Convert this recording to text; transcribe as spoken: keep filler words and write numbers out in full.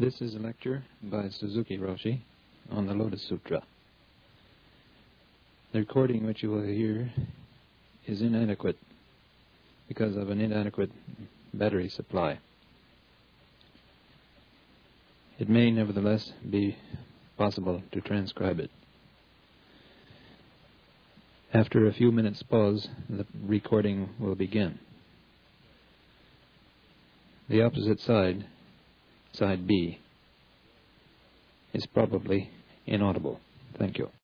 This is a lecture by Suzuki Roshi on the Lotus Sutra. The recording which you will hear is inadequate because of an inadequate battery supply. It may nevertheless be possible to transcribe it. After a few minutes pause, the recording will begin. The opposite side, side B, is probably inaudible. Thank you.